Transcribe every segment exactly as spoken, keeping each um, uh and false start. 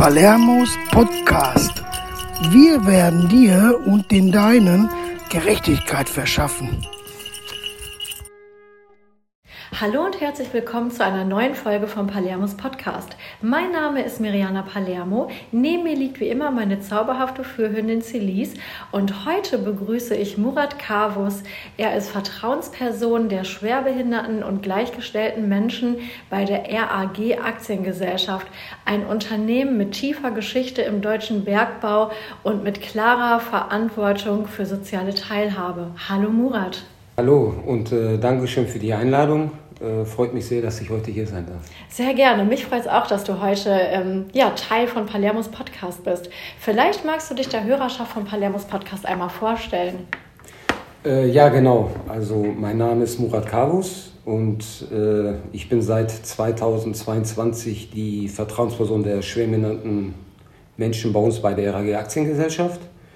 Palermos Podcast. Wir werden dir und den Deinen Gerechtigkeit verschaffen. Hallo und herzlich willkommen zu einer neuen Folge vom Palermos Podcast. Mein Name ist Miriana Palermo. Neben mir liegt wie immer meine zauberhafte Führhündin Celise und heute begrüße ich Murat Kavus. Er ist Vertrauensperson der schwerbehinderten und gleichgestellten Menschen bei der R A G Aktiengesellschaft, ein Unternehmen mit tiefer Geschichte im deutschen Bergbau und mit klarer Verantwortung für soziale Teilhabe. Hallo Murat. Hallo und äh, Dankeschön für die Einladung. Äh, freut mich sehr, dass ich heute hier sein darf. Sehr gerne. Mich freut es auch, dass du heute ähm, ja, Teil von Palermos Podcast bist. Vielleicht magst du dich der Hörerschaft von Palermos Podcast einmal vorstellen. Äh, ja, genau. Also mein Name ist Murat Kavus und äh, ich bin seit zweitausendzweiundzwanzig die Vertrauensperson der schwerbehinderten Menschen bei uns bei der R A G Aktiengesellschaft.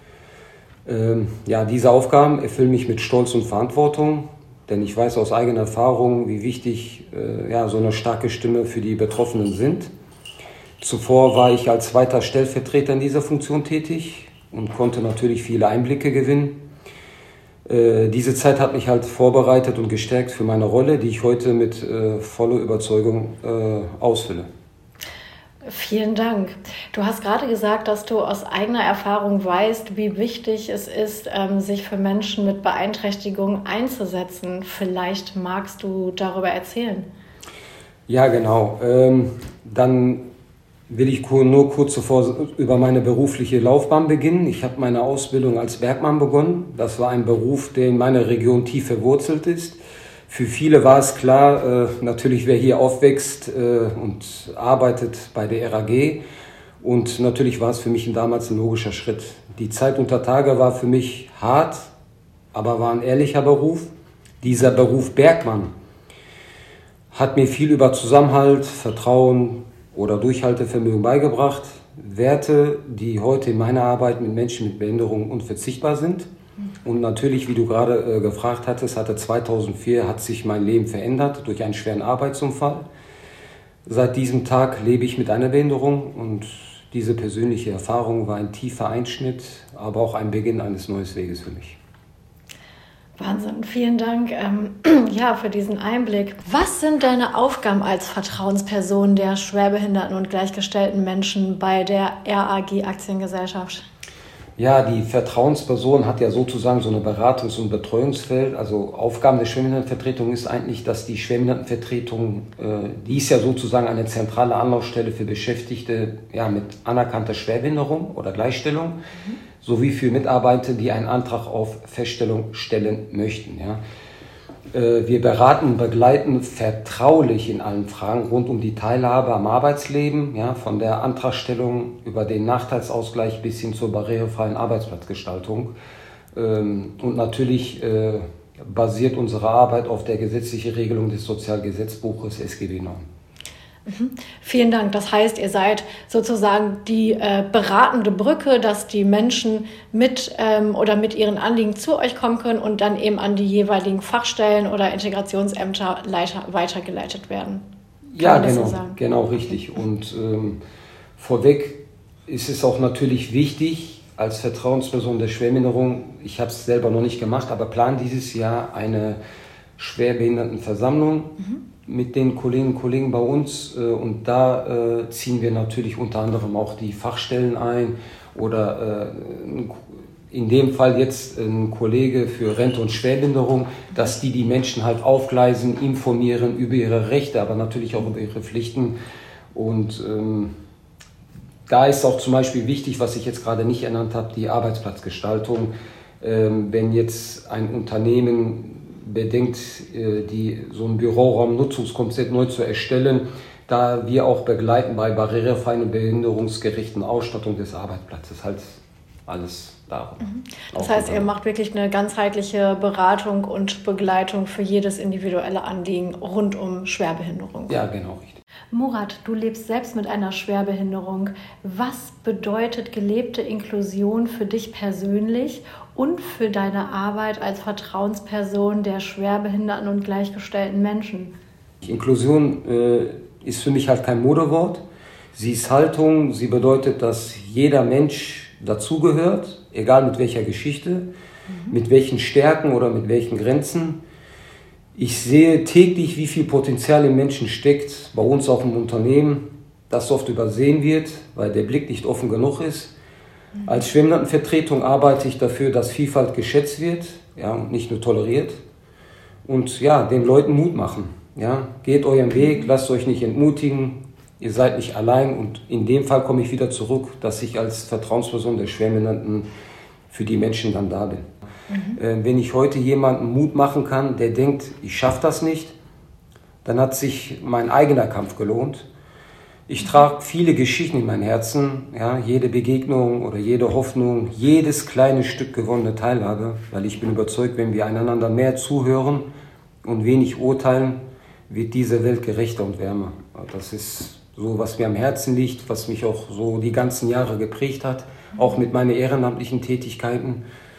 Ähm, ja, diese Aufgaben erfüllen mich mit Stolz und Verantwortung, denn ich weiß aus eigener Erfahrung, wie wichtig äh, ja, so eine starke Stimme für die Betroffenen sind. Zuvor war ich als zweiter Stellvertreter in dieser Funktion tätig und konnte natürlich viele Einblicke gewinnen. Äh, diese Zeit hat mich halt vorbereitet und gestärkt für meine Rolle, die ich heute mit äh, voller Überzeugung äh, ausfülle. Vielen Dank. Du hast gerade gesagt, dass du aus eigener Erfahrung weißt, wie wichtig es ist, sich für Menschen mit Beeinträchtigungen einzusetzen. Vielleicht magst du darüber erzählen. Ja, genau. Ähm, dann will ich nur kurz zuvor über meine berufliche Laufbahn beginnen. Ich habe meine Ausbildung als Bergmann begonnen. Das war ein Beruf, der in meiner Region tief verwurzelt ist. Für viele war es klar, äh, natürlich wer hier aufwächst äh, und arbeitet bei der R A G. Und natürlich war es für mich damals ein logischer Schritt. Die Zeit unter Tage war für mich hart, aber war ein ehrlicher Beruf. Dieser Beruf Bergmann hat mir viel über Zusammenhalt, Vertrauen oder Durchhaltevermögen beigebracht. Werte, die heute in meiner Arbeit mit Menschen mit Behinderung unverzichtbar sind. Und natürlich, wie du gerade äh, gefragt hattest, hatte zweitausendvier hat sich mein Leben verändert durch einen schweren Arbeitsunfall. Seit diesem Tag lebe ich mit einer Behinderung und diese persönliche Erfahrung war ein tiefer Einschnitt, aber auch ein Beginn eines neuen Weges für mich. Wahnsinn, vielen Dank ähm, ja, für diesen Einblick. Was sind deine Aufgaben als Vertrauensperson der schwerbehinderten und gleichgestellten Menschen bei der R A G Aktiengesellschaft? Ja, die Vertrauensperson hat ja sozusagen so eine Beratungs- und Betreuungsfeld. Also Aufgaben der Schwerbehindertenvertretung ist eigentlich, dass die Schwerbehindertenvertretung, äh, die ist ja sozusagen eine zentrale Anlaufstelle für Beschäftigte ja, mit anerkannter Schwerbehinderung oder Gleichstellung, mhm. sowie für Mitarbeiter, die einen Antrag auf Feststellung stellen möchten. Ja. Wir beraten und begleiten vertraulich in allen Fragen rund um die Teilhabe am Arbeitsleben, ja, von der Antragstellung über den Nachteilsausgleich bis hin zur barrierefreien Arbeitsplatzgestaltung. Und natürlich basiert unsere Arbeit auf der gesetzlichen Regelung des Sozialgesetzbuches S G B neun. Mhm. Vielen Dank. Das heißt, ihr seid sozusagen die äh, beratende Brücke, dass die Menschen mit ähm, oder mit ihren Anliegen zu euch kommen können und dann eben an die jeweiligen Fachstellen oder Integrationsämter Leiter, weitergeleitet werden. Kann ja, man das genau, so sagen? genau richtig. Und ähm, vorweg ist es auch natürlich wichtig, als Vertrauensperson der Schwerbehinderung, ich habe es selber noch nicht gemacht, aber plan dieses Jahr eine Schwerbehindertenversammlung mhm. mit den Kolleginnen und Kollegen bei uns und da äh, ziehen wir natürlich unter anderem auch die Fachstellen ein oder äh, in dem Fall jetzt ein Kollege für Rente und Schwerbehinderung, dass die die Menschen halt aufgleisen, informieren über ihre Rechte, aber natürlich auch über ihre Pflichten. Und ähm, da ist auch zum Beispiel wichtig, was ich jetzt gerade nicht ernannt habe, die Arbeitsplatzgestaltung. Ähm, wenn jetzt ein Unternehmen bedenkt, die, so ein Büroraum Nutzungskonzept neu zu erstellen, da wir auch begleiten bei barrierefreien und behinderungsgerechten Ausstattung des Arbeitsplatzes, halt alles darum. Das heißt, ihr macht wirklich eine ganzheitliche Beratung und Begleitung für jedes individuelle Anliegen rund um Schwerbehinderung. Ja, genau, richtig. Murat, du lebst selbst mit einer Schwerbehinderung. Was bedeutet gelebte Inklusion für dich persönlich und für deine Arbeit als Vertrauensperson der schwerbehinderten und gleichgestellten Menschen? Inklusion äh, ist für mich halt kein Modewort. Sie ist Haltung, sie bedeutet, dass jeder Mensch dazugehört, egal mit welcher Geschichte, mhm. mit welchen Stärken oder mit welchen Grenzen. Ich sehe täglich, wie viel Potenzial im Menschen steckt, bei uns auch im Unternehmen, das oft übersehen wird, weil der Blick nicht offen genug ist. Mhm. Als Schwemmnantenvertretung arbeite ich dafür, dass Vielfalt geschätzt wird, ja, und nicht nur toleriert. Und ja, den Leuten Mut machen. Ja. Geht euren Weg, lasst euch nicht entmutigen. Ihr seid nicht allein und in dem Fall komme ich wieder zurück, dass ich als Vertrauensperson der Schwerbehinderten für die Menschen dann da bin. Mhm. Äh, wenn ich heute jemanden Mut machen kann, der denkt, ich schaffe das nicht, dann hat sich mein eigener Kampf gelohnt. Ich trage viele Geschichten in mein Herzen, ja, jede Begegnung oder jede Hoffnung, jedes kleine Stück gewonnene Teilhabe, weil ich bin überzeugt, wenn wir einander mehr zuhören und wenig urteilen, wird diese Welt gerechter und wärmer. Das ist so, was mir am Herzen liegt, was mich auch so die ganzen Jahre geprägt hat, auch mit meinen ehrenamtlichen Tätigkeiten.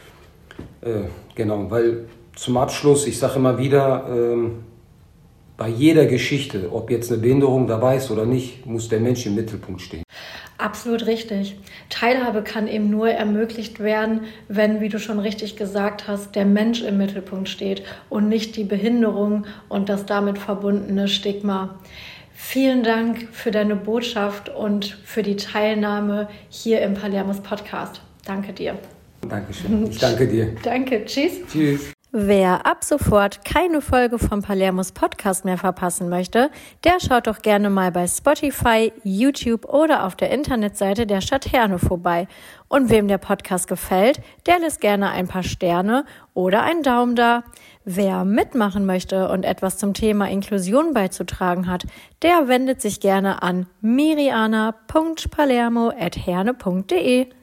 Äh, genau, weil zum Abschluss, ich sage immer wieder, äh, bei jeder Geschichte, ob jetzt eine Behinderung dabei ist oder nicht, muss der Mensch im Mittelpunkt stehen. Absolut richtig. Teilhabe kann eben nur ermöglicht werden, wenn, wie du schon richtig gesagt hast, der Mensch im Mittelpunkt steht und nicht die Behinderung und das damit verbundene Stigma. Vielen Dank für deine Botschaft und für die Teilnahme hier im Palermus Podcast. Danke dir. Dankeschön. Ich danke dir. Danke. Tschüss. Tschüss. Wer ab sofort keine Folge vom Palermus Podcast mehr verpassen möchte, der schaut doch gerne mal bei Spotify, YouTube oder auf der Internetseite der Stadt Herne vorbei. Und wem der Podcast gefällt, der lässt gerne ein paar Sterne oder einen Daumen da. Wer mitmachen möchte und etwas zum Thema Inklusion beizutragen hat, der wendet sich gerne an miriana punkt palermo at herne punkt de.